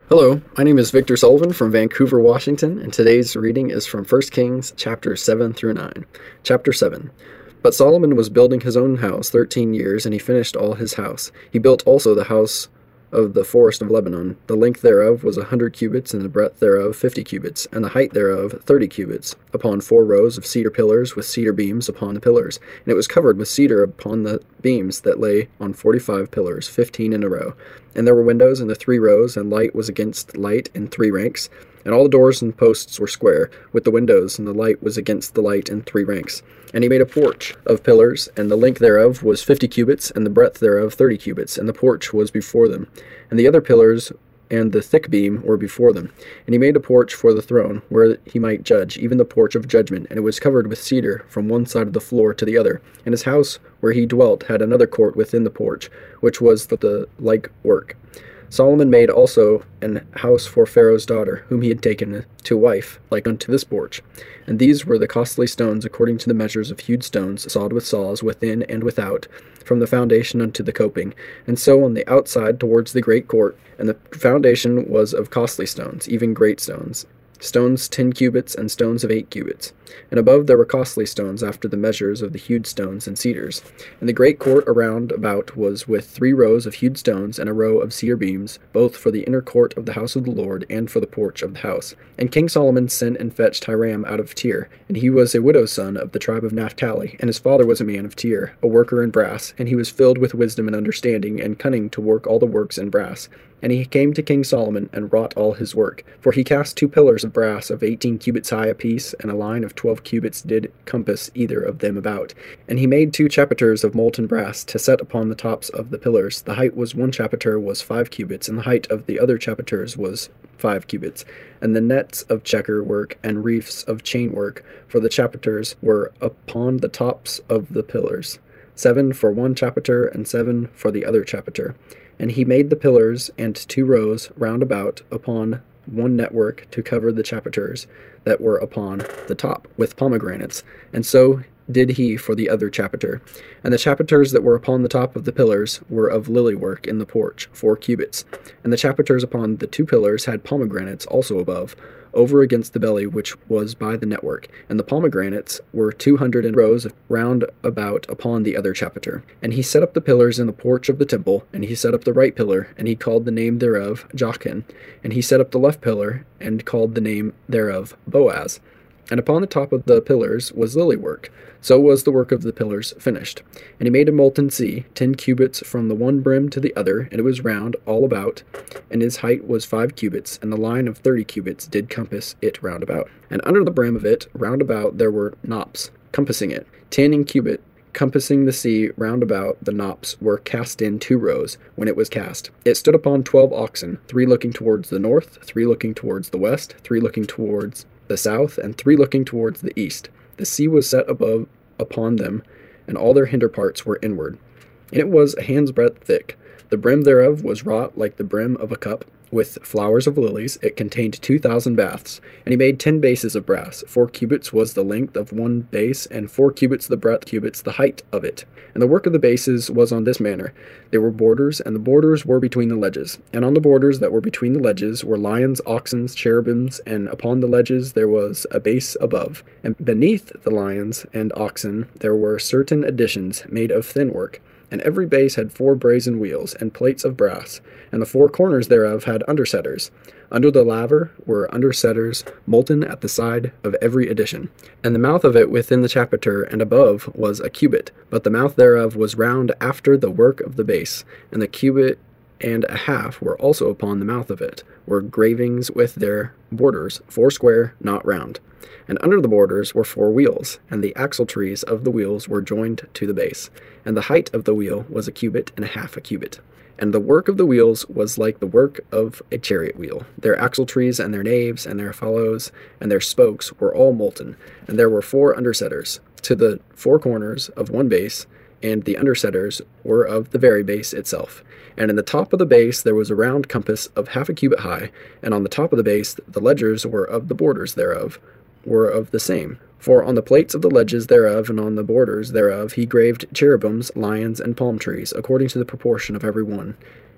Hello, my name is Victor Sullivan from Vancouver, Washington, and today's reading is from 1 Kings chapters 7 through 9. Chapter 7. But Solomon was building his own house 13 years, and he finished all his house. He built also the house of the forest of Lebanon. The length thereof was 100 cubits, and the breadth thereof 50 cubits, and the height thereof 30 cubits, upon 4 rows of cedar pillars with cedar beams upon the pillars. And it was covered with cedar upon the beams that lay on 45 pillars, 15 in a row. And there were windows in the 3 rows, and light was against light in 3 ranks. And all the doors and posts were square, with the windows, and the light was against the light in 3 ranks. And he made a porch of pillars, and the length thereof was 50 cubits, and the breadth thereof 30 cubits, and the porch was before them. And the other pillars and the thick beam were before them. And he made a porch for the throne, where he might judge, even the porch of judgment, and it was covered with cedar from one side of the floor to the other. And his house where he dwelt had another court within the porch, which was the like work. Solomon made also an house for Pharaoh's daughter, whom he had taken to wife, like unto this porch. And these were the costly stones according to the measures of hewed stones, sawed with saws, within and without, from the foundation unto the coping, and so on the outside towards the great court. And the foundation was of costly stones, even great stones, stones 10 cubits, and stones of 8 cubits. And above there were costly stones after the measures of the hewed stones and cedars. And the great court around about was with 3 rows of hewed stones, and a row of cedar beams, both for the inner court of the house of the Lord, and for the porch of the house. And King Solomon sent and fetched Hiram out of Tyre, and he was a widow's son of the tribe of Naphtali, and his father was a man of Tyre, a worker in brass, and he was filled with wisdom and understanding, and cunning to work all the works in brass. And he came to King Solomon, and wrought all his work. For he cast 2 pillars of brass of 18 cubits high apiece, and a line of 12 cubits did compass either of them about. And he made 2 chapiters of molten brass to set upon the tops of the pillars. The height was 1 chapiter was 5 cubits, and the height of the other chapiters was 5 cubits. And the nets of checker work and reefs of chain work for the chapiters were upon the tops of the pillars, 7 for 1 chapiter, and 7 for the other chapiter. And he made the pillars and 2 rows round about upon 1 network to cover the chapiters that were upon the top with pomegranates, and so did he for the other chapiter. And the chapiters that were upon the top of the pillars were of lily work in the porch, 4 cubits. And the chapiters upon the 2 pillars had pomegranates also above, over against the belly which was by the network. And the pomegranates were 200 in rows round about upon the other chapiter. And he set up the pillars in the porch of the temple, and he set up the right pillar, and he called the name thereof Jachin. And he set up the left pillar, and called the name thereof Boaz. And upon the top of the pillars was lily work. So was the work of the pillars finished. And he made a molten sea, 10 cubits from the one brim to the other, and it was round all about, and his height was 5 cubits, and the line of 30 cubits did compass it round about. And under the brim of it round about there were knops, compassing it, 10 in cubit, compassing the sea round about. The knops were cast in 2 rows when it was cast. It stood upon 12 oxen, 3 looking towards the north, 3 looking towards the west, 3 looking towards the south, and 3 looking towards the east. The sea was set above upon them, and all their hinder parts were inward. And it was a hand's breadth thick. The brim thereof was wrought like the brim of a cup, with flowers of lilies. It contained 2,000 baths. And he made 10 bases of brass. 4 cubits was the length of 1 base, and 4 cubits the breadth, cubits the height of it. And the work of the bases was on this manner. They were borders, and the borders were between the ledges. And on the borders that were between the ledges were lions, oxen, cherubims, and upon the ledges there was a base above. And beneath the lions and oxen there were certain additions made of thin work. And every base had 4 brazen wheels, and plates of brass, and the 4 corners thereof had undersetters. Under the laver were undersetters molten at the side of every addition. And the mouth of it within the chapiter and above was a cubit, but the mouth thereof was round after the work of the base, and the cubit and a half were also upon the mouth of it, were gravings with their borders, 4 square, not round. And under the borders were 4 wheels, and the axletrees of the wheels were joined to the base. And the height of the wheel was a cubit and a half a cubit. And the work of the wheels was like the work of a chariot wheel. Their axletrees and their naves and their felloes and their spokes were all molten. And there were 4 undersetters to the 4 corners of one base, and the undersetters were of the very base itself. And in the top of the base there was a round compass of half a cubit high, and on the top of the base the ledgers were of the borders thereof, were of the same. For on the plates of the ledges thereof and on the borders thereof he graved cherubims, lions, and palm trees, according to the proportion of every one.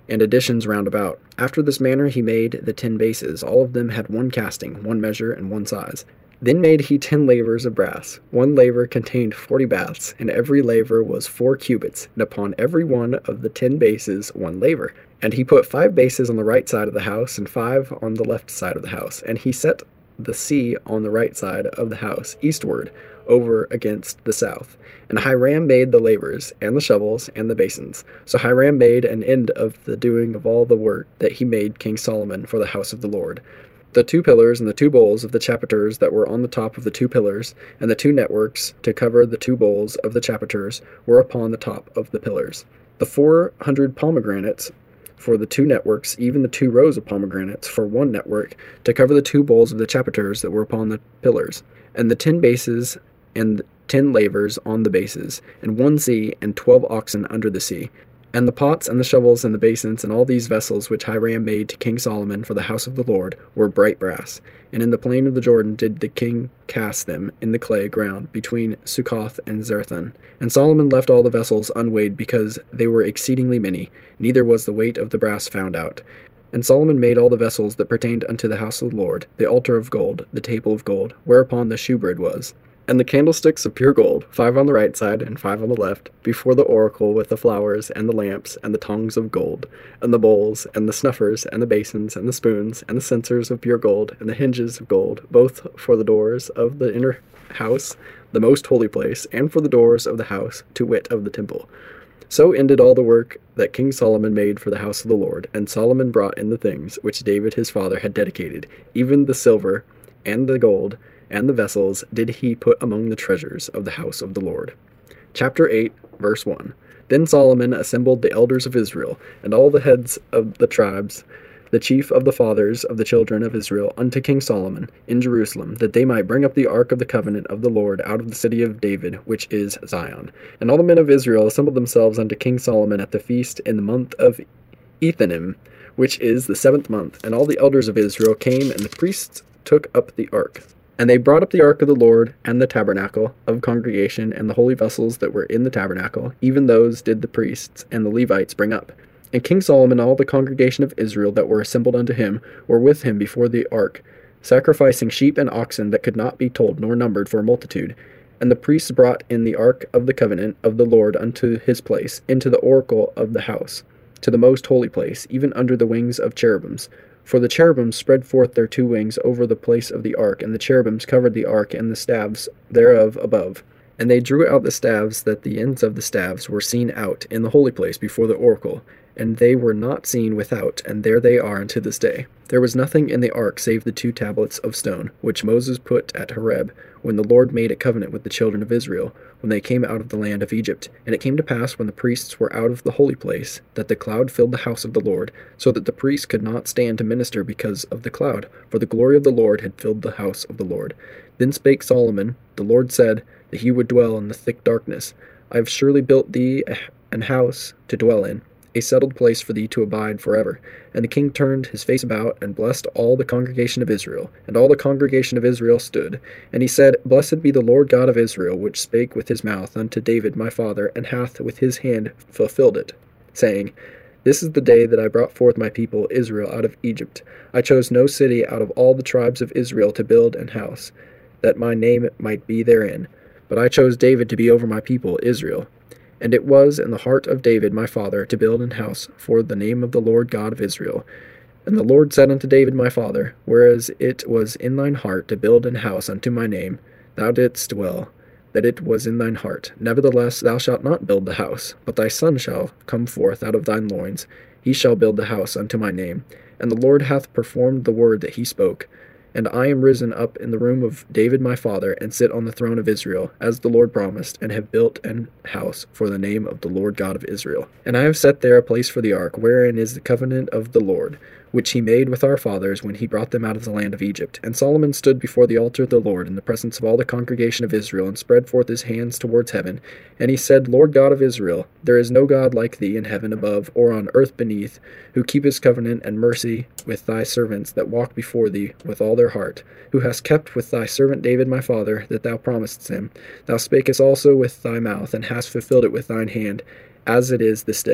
and additions round about. After this manner he made the 10 bases. All of them had one casting, one measure, and one size. Then made he 10 lavers of brass. One laver contained 40 baths, and every laver was 4 cubits, and upon every one of the 10 bases 1 laver. And he put 5 bases on the right side of the house, and 5 on the left side of the house. And he set the sea on the right side of the house, eastward, over against the south. And Hiram made the lavers, and the shovels, and the basins. So Hiram made an end of the doing of all the work that he made King Solomon for the house of the Lord. The 2 pillars and the 2 bowls of the chapiters that were on the top of the 2 pillars, and the 2 networks to cover the 2 bowls of the chapiters were upon the top of the pillars. The 400 pomegranates for the 2 networks, even the 2 rows of pomegranates for 1 network, to cover the 2 bowls of the chapiters that were upon the pillars, and the 10 bases and 10 lavers on the bases, and 1 sea and 12 oxen under the sea. And the pots and the shovels and the basins and all these vessels which Hiram made to King Solomon for the house of the Lord were bright brass. And in the plain of the Jordan did the king cast them in the clay ground between Succoth and Zarethan. And Solomon left all the vessels unweighed because they were exceedingly many, neither was the weight of the brass found out. And Solomon made all the vessels that pertained unto the house of the Lord, the altar of gold, the table of gold, whereupon the shewbread was. And the candlesticks of pure gold, 5 on the right side and 5 on the left, before the oracle with the flowers and the lamps and the tongs of gold, and the bowls and the snuffers and the basins and the spoons and the censers of pure gold, and the hinges of gold, both for the doors of the inner house, the most holy place, and for the doors of the house, to wit, of the temple. So ended all the work that King Solomon made for the house of the Lord, and Solomon brought in the things which David his father had dedicated, even the silver and the gold, and the vessels did he put among the treasures of the house of the Lord. Chapter 8, verse 1. Then Solomon assembled the elders of Israel, and all the heads of the tribes, the chief of the fathers of the children of Israel, unto King Solomon in Jerusalem, that they might bring up the ark of the covenant of the Lord out of the city of David, which is Zion. And all the men of Israel assembled themselves unto King Solomon at the feast in the month of Ethanim, which is the 7th month. And all the elders of Israel came, and the priests took up the ark. And they brought up the ark of the Lord, and the tabernacle of congregation, and the holy vessels that were in the tabernacle, even those did the priests and the Levites bring up. And King Solomon and all the congregation of Israel that were assembled unto him were with him before the ark, sacrificing sheep and oxen that could not be told nor numbered for a multitude. And the priests brought in the ark of the covenant of the Lord unto his place, into the oracle of the house, to the most holy place, even under the wings of cherubims. For the cherubims spread forth their 2 wings over the place of the ark, and the cherubims covered the ark and the staves thereof above. And they drew out the staves, that the ends of the staves were seen out in the holy place before the oracle, and they were not seen without, and there they are unto this day. There was nothing in the ark save the 2 tablets of stone, which Moses put at Horeb, when the Lord made a covenant with the children of Israel, when they came out of the land of Egypt. And it came to pass, when the priests were out of the holy place, that the cloud filled the house of the Lord, so that the priests could not stand to minister because of the cloud, for the glory of the Lord had filled the house of the Lord. Then spake Solomon, the Lord said, that he would dwell in the thick darkness. I have surely built thee an house to dwell in, a settled place for thee to abide forever. And the king turned his face about, and blessed all the congregation of Israel. And all the congregation of Israel stood. And he said, Blessed be the Lord God of Israel, which spake with his mouth unto David my father, and hath with his hand fulfilled it, saying, This is the day that I brought forth my people Israel out of Egypt. I chose no city out of all the tribes of Israel to build an house, that my name might be therein. But I chose David to be over my people Israel. And it was in the heart of David my father to build an house for the name of the Lord God of Israel. And the Lord said unto David my father, Whereas it was in thine heart to build an house unto my name, thou didst well, that it was in thine heart. Nevertheless thou shalt not build the house, but thy son shall come forth out of thine loins. He shall build the house unto my name. And the Lord hath performed the word that he spoke. And I am risen up in the room of David my father, and sit on the throne of Israel, as the Lord promised, and have built an house for the name of the Lord God of Israel. And I have set there a place for the ark, wherein is the covenant of the Lord, which he made with our fathers when he brought them out of the land of Egypt. And Solomon stood before the altar of the Lord in the presence of all the congregation of Israel, and spread forth his hands towards heaven. And he said, Lord God of Israel, there is no God like thee in heaven above, or on earth beneath, who keepest covenant and mercy with thy servants that walk before thee with all their heart, who hast kept with thy servant David my father, that thou promisedst him. Thou spakest also with thy mouth, and hast fulfilled it with thine hand, as it is this day.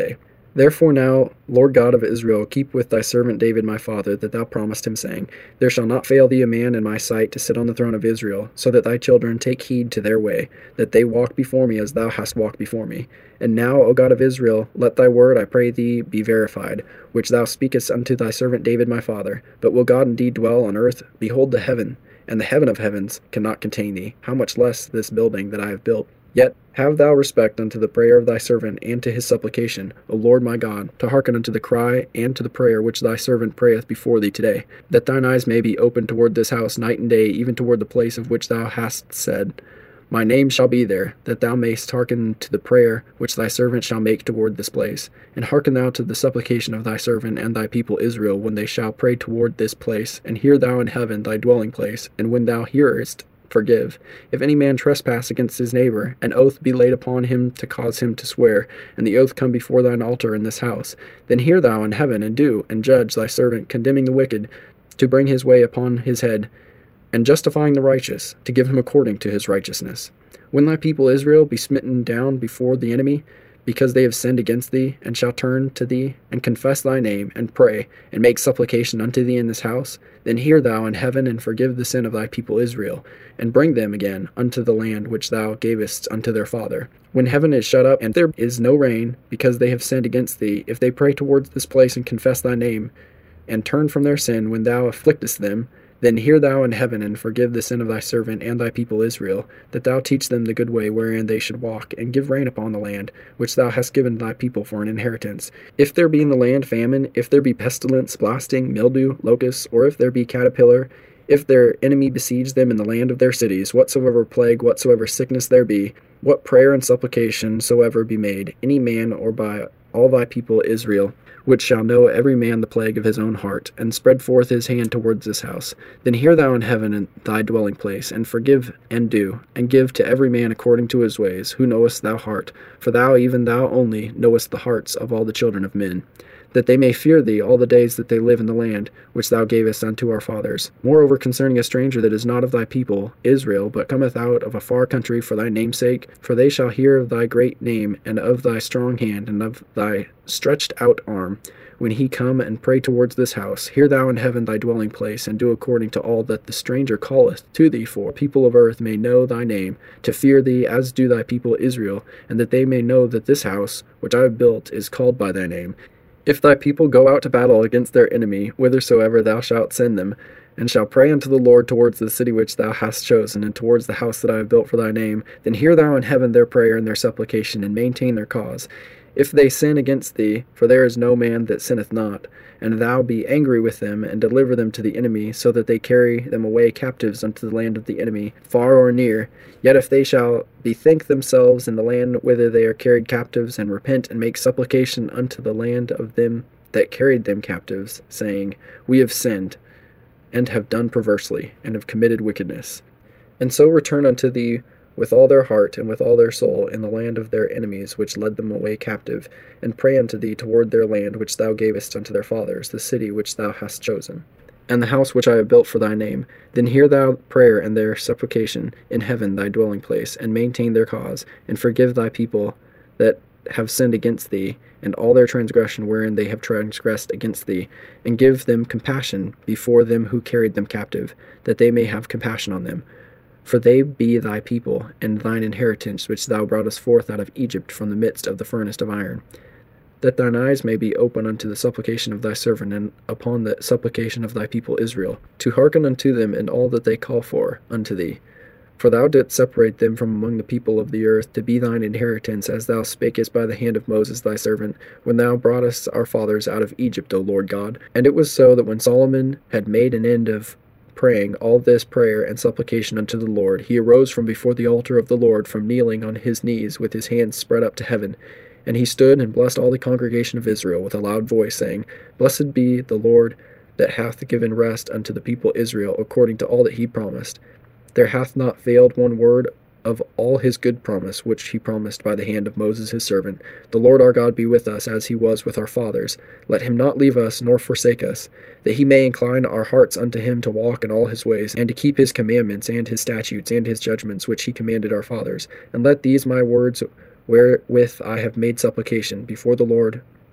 Therefore now, Lord God of Israel, keep with thy servant David my father, that thou promised him, saying, There shall not fail thee a man in my sight to sit on the throne of Israel, so that thy children take heed to their way, that they walk before me as thou hast walked before me. And now, O God of Israel, let thy word, I pray thee, be verified, which thou speakest unto thy servant David my father. But will God indeed dwell on earth? Behold the heaven, and the heaven of heavens cannot contain thee. How much less this building that I have built? Yet have thou respect unto the prayer of thy servant, and to his supplication, O Lord my God, to hearken unto the cry and to the prayer which thy servant prayeth before thee today, that thine eyes may be open toward this house night and day, even toward the place of which thou hast said, My name shall be there, that thou mayst hearken to the prayer which thy servant shall make toward this place. And hearken thou to the supplication of thy servant and thy people Israel, when they shall pray toward this place, and hear thou in heaven thy dwelling place, and when thou hearest, forgive. If any man trespass against his neighbor, an oath be laid upon him to cause him to swear, and the oath come before thine altar in this house. Then hear thou in heaven, and do, and judge thy servant, condemning the wicked, to bring his way upon his head, and justifying the righteous, to give him according to his righteousness. When thy people Israel be smitten down before the enemy, because they have sinned against thee, and shall turn to thee, and confess thy name, and pray, and make supplication unto thee in this house, then hear thou in heaven, and forgive the sin of thy people Israel, and bring them again unto the land which thou gavest unto their father. When heaven is shut up, and there is no rain, because they have sinned against thee, if they pray towards this place, and confess thy name, and turn from their sin when thou afflictest them, then hear thou in heaven, and forgive the sin of thy servant and thy people Israel, that thou teach them the good way wherein they should walk, and give rain upon the land, which thou hast given thy people for an inheritance. If there be in the land famine, if there be pestilence, blasting, mildew, locusts, or if there be caterpillar, if their enemy besiege them in the land of their cities, whatsoever plague, whatsoever sickness there be, what prayer and supplication soever be made, any man or by all thy people Israel, which shall know every man the plague of his own heart, and spread forth his hand towards this house. Then hear thou in heaven in thy dwelling place, and forgive and do, and give to every man according to his ways, who knowest thou heart, for thou, even thou only, knowest the hearts of all the children of men, that they may fear thee all the days that they live in the land which thou gavest unto our fathers. Moreover, concerning a stranger that is not of thy people Israel, but cometh out of a far country for thy name's sake, for they shall hear of thy great name, and of thy strong hand, and of thy stretched out arm, when he come and pray towards this house. Hear thou in heaven thy dwelling place, and do according to all that the stranger calleth to thee for. People of earth may know thy name, to fear thee as do thy people Israel, and that they may know that this house which I have built is called by thy name. If thy people go out to battle against their enemy, whithersoever thou shalt send them, and shall pray unto the Lord towards the city which thou hast chosen, and towards the house that I have built for thy name, then hear thou in heaven their prayer and their supplication, and maintain their cause. If they sin against thee, for there is no man that sinneth not, and thou be angry with them, and deliver them to the enemy, so that they carry them away captives unto the land of the enemy, far or near, yet if they shall bethink themselves in the land whither they are carried captives, and repent, and make supplication unto the land of them that carried them captives, saying, We have sinned, and have done perversely, and have committed wickedness, and so return unto thee with all their heart and with all their soul in the land of their enemies which led them away captive, and pray unto thee toward their land which thou gavest unto their fathers, the city which thou hast chosen, and the house which I have built for thy name, then hear thou prayer and their supplication in heaven thy dwelling place, and maintain their cause, and forgive thy people that have sinned against thee, and all their transgression wherein they have transgressed against thee, and give them compassion before them who carried them captive, that they may have compassion on them. For they be thy people, and thine inheritance, which thou broughtest forth out of Egypt from the midst of the furnace of iron. That thine eyes may be open unto the supplication of thy servant, and upon the supplication of thy people Israel, to hearken unto them in all that they call for unto thee. For thou didst separate them from among the people of the earth, to be thine inheritance, as thou spakest by the hand of Moses thy servant, when thou broughtest our fathers out of Egypt, O Lord God. And it was so that when Solomon had made an end of praying all this prayer and supplication unto the Lord, he arose from before the altar of the Lord, from kneeling on his knees with his hands spread up to heaven. And he stood and blessed all the congregation of Israel with a loud voice, saying, Blessed be the Lord that hath given rest unto the people Israel, according to all that he promised. There hath not failed one word of all his good promise, which he promised by the hand of Moses his servant. The Lord our God be with us, as he was with our fathers. Let him not leave us, nor forsake us, that he may incline our hearts unto him to walk in all his ways, and to keep his commandments, and his statutes, and his judgments, which he commanded our fathers. And let these my words, wherewith I have made supplication before the Lord,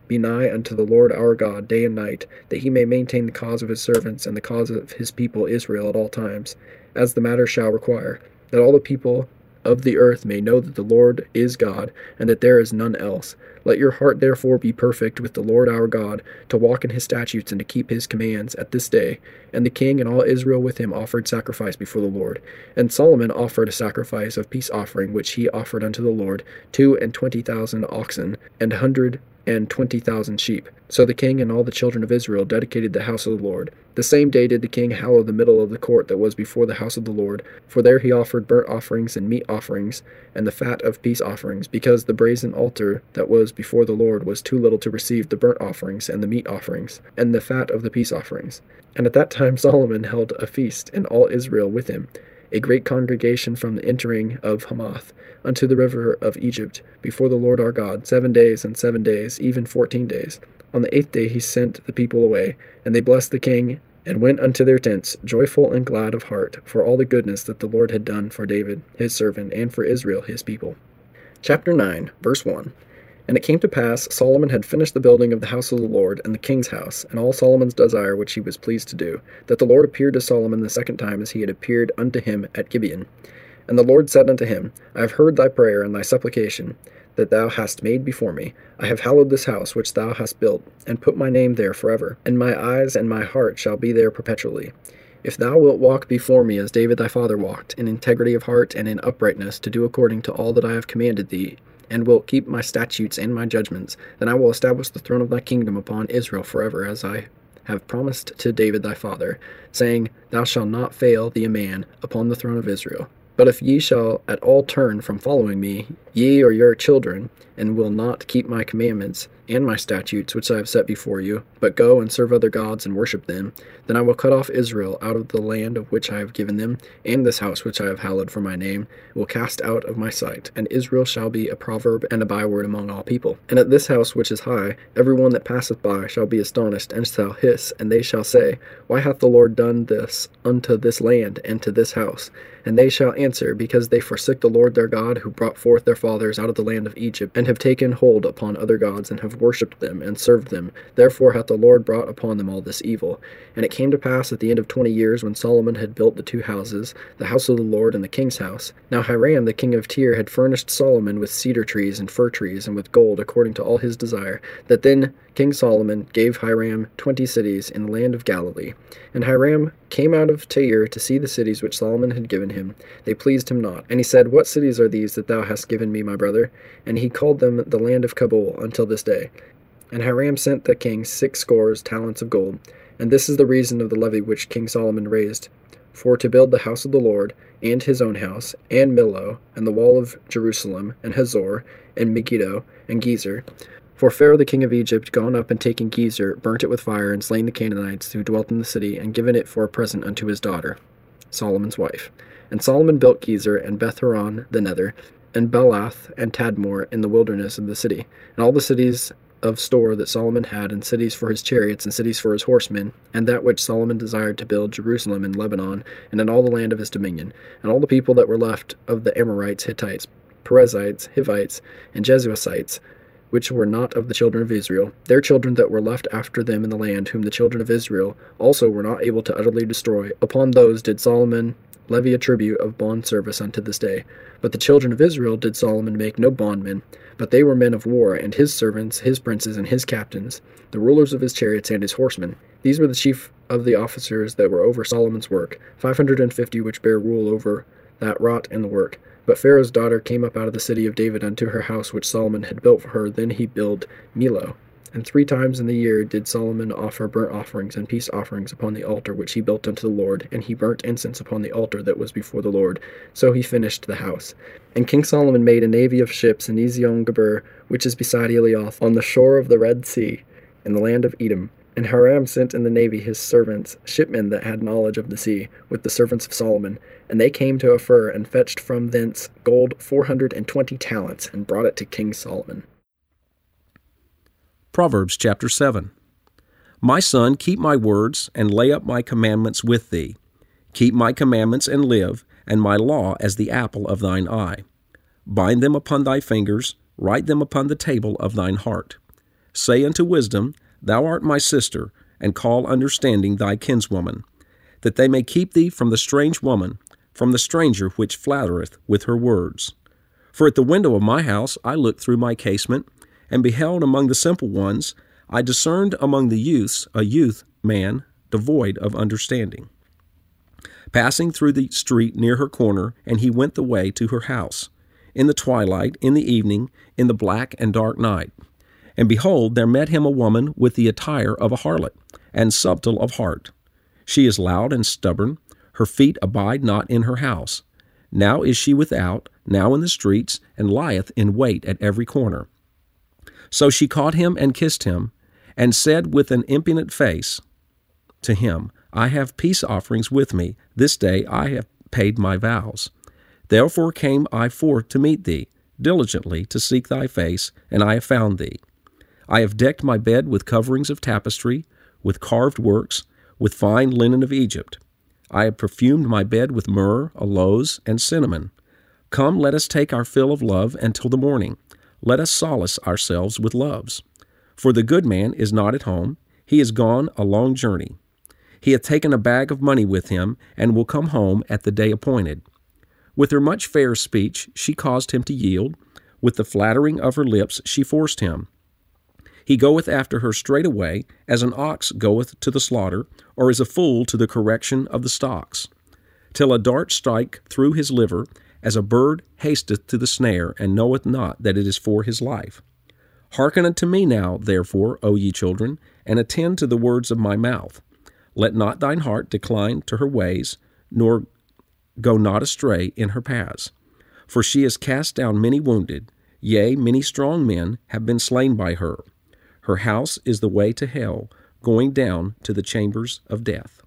be nigh unto the Lord our God day and night, that he may maintain the cause of his servants and the cause of his people Israel at all times, as the matter shall require, that all the people of the earth may know that the Lord is God, and that there is none else. Let your heart therefore be perfect with the Lord our God, to walk in his statutes and to keep his commands at this day. And the king and all Israel with him offered sacrifice before the Lord. And Solomon offered a sacrifice of peace offering, which he offered unto the Lord, 22,000 oxen, and 120,000 sheep. So the king and all the children of Israel dedicated the house of the Lord. The same day did the king hallow the middle of the court that was before the house of the Lord, for there he offered burnt offerings and meat offerings, and the fat of peace offerings, because the brazen altar that was before the Lord was too little to receive the burnt offerings and the meat offerings, and the fat of the peace offerings. And at that time Solomon held a feast, and all Israel with him, a great congregation from the entering of Hamath unto the river of Egypt, before the Lord our God, 7 days and 7 days, even 14 days. On the 8th day he sent the people away, and they blessed the king, and went unto their tents, joyful and glad of heart, for all the goodness that the Lord had done for David his servant, and for Israel his people. Chapter 9, verse 1. And it came to pass, Solomon had finished the building of the house of the Lord, and the king's house, and all Solomon's desire which he was pleased to do, that the Lord appeared to Solomon the second time as he had appeared unto him at Gibeon. And the Lord said unto him, I have heard thy prayer and thy supplication, that thou hast made before me. I have hallowed this house which thou hast built, and put my name there forever, and my eyes and my heart shall be there perpetually. If thou wilt walk before me as David thy father walked, in integrity of heart and in uprightness, to do according to all that I have commanded thee, and wilt keep my statutes and my judgments, then I will establish the throne of thy kingdom upon Israel forever, as I have promised to David thy father, saying, Thou shalt not fail thee a man upon the throne of Israel. But if ye shall at all turn from following me, ye or your children, and will not keep my commandments and my statutes which I have set before you, but go and serve other gods and worship them, then I will cut off Israel out of the land of which I have given them, and this house which I have hallowed for my name will cast out of my sight, and Israel shall be a proverb and a byword among all people. And at this house which is high, every one that passeth by shall be astonished, and shall hiss, and they shall say, Why hath the Lord done this unto this land and to this house? And they shall answer, Because they forsook the Lord their God, who brought forth their fathers out of the land of Egypt, and have taken hold upon other gods, and have worshipped them, and served them. Therefore hath the Lord brought upon them all this evil. And it came to pass at the end of 20 years, when Solomon had built the 2 houses, the house of the Lord and the king's house. Now Hiram the king of Tyre had furnished Solomon with cedar trees and fir trees, and with gold, according to all his desire. That then King Solomon gave Hiram 20 cities in the land of Galilee. And Hiram came out of Tyre to see the cities which Solomon had given him. They pleased him not. And he said, What cities are these that thou hast given me, my brother? And he called them the land of Kabul until this day. And Hiram sent the king 60 talents of gold. And this is the reason of the levy which King Solomon raised, for to build the house of the Lord, and his own house, and Millo, and the wall of Jerusalem, and Hazor, and Megiddo, and Gezer. For Pharaoh the king of Egypt, gone up and taken Gezer, burnt it with fire, and slain the Canaanites who dwelt in the city, and given it for a present unto his daughter, Solomon's wife. And Solomon built Gezer, and Beth-horon the nether, and Belath, and Tadmor in the wilderness of the city, and all the cities of store that Solomon had, and cities for his chariots, and cities for his horsemen, and that which Solomon desired to build, Jerusalem and Lebanon, and in all the land of his dominion, and all the people that were left of the Amorites, Hittites, Perizzites, Hivites, and Jebusites, which were not of the children of Israel, their children that were left after them in the land, whom the children of Israel also were not able to utterly destroy. Upon those did Solomon levy a tribute of bond service unto this day. But the children of Israel did Solomon make no bondmen, but they were men of war, and his servants, his princes, and his captains, the rulers of his chariots and his horsemen. These were the chief of the officers that were over Solomon's work, 550 which bare rule over that wrought in the work. But Pharaoh's daughter came up out of the city of David unto her house which Solomon had built for her. Then he built Millo. And 3 times in the year did Solomon offer burnt offerings and peace offerings upon the altar which he built unto the Lord, and he burnt incense upon the altar that was before the Lord. So he finished the house. And King Solomon made a navy of ships in Ezion-Geber, which is beside Elioth, on the shore of the Red Sea, in the land of Edom. And Hiram sent in the navy his servants, shipmen that had knowledge of the sea, with the servants of Solomon. And they came to Ophir, and fetched from thence gold 420 talents, and brought it to King Solomon. Proverbs chapter 7. My son, keep my words, and lay up my commandments with thee. Keep my commandments and live, and my law as the apple of thine eye. Bind them upon thy fingers, write them upon the table of thine heart. Say unto wisdom, Thou art my sister, and call understanding thy kinswoman, that they may keep thee from the strange woman, from the stranger which flattereth with her words. For at the window of my house I looked through my casement, and beheld among the simple ones, I discerned among the youths a youth man devoid of understanding, passing through the street near her corner, and he went the way to her house, in the twilight, in the evening, in the black and dark night. And behold, there met him a woman with the attire of a harlot, and subtle of heart. She is loud and stubborn, her feet abide not in her house. Now is she without, now in the streets, and lieth in wait at every corner. So she caught him and kissed him, and said with an impudent face to him, I have peace offerings with me, this day I have paid my vows. Therefore came I forth to meet thee, diligently to seek thy face, and I have found thee. I have decked my bed with coverings of tapestry, with carved works, with fine linen of Egypt. I have perfumed my bed with myrrh, aloes, and cinnamon. Come, let us take our fill of love until the morning. Let us solace ourselves with loves. For the good man is not at home, he is gone a long journey. He hath taken a bag of money with him, and will come home at the day appointed. With her much fair speech she caused him to yield, with the flattering of her lips she forced him. He goeth after her straightway, as an ox goeth to the slaughter, or as a fool to the correction of the stocks, till a dart strike through his liver, as a bird hasteth to the snare, and knoweth not that it is for his life. Hearken unto me now, therefore, O ye children, and attend to the words of my mouth. Let not thine heart decline to her ways, nor go not astray in her paths. For she has cast down many wounded, yea, many strong men have been slain by her. Her house is the way to hell, going down to the chambers of death.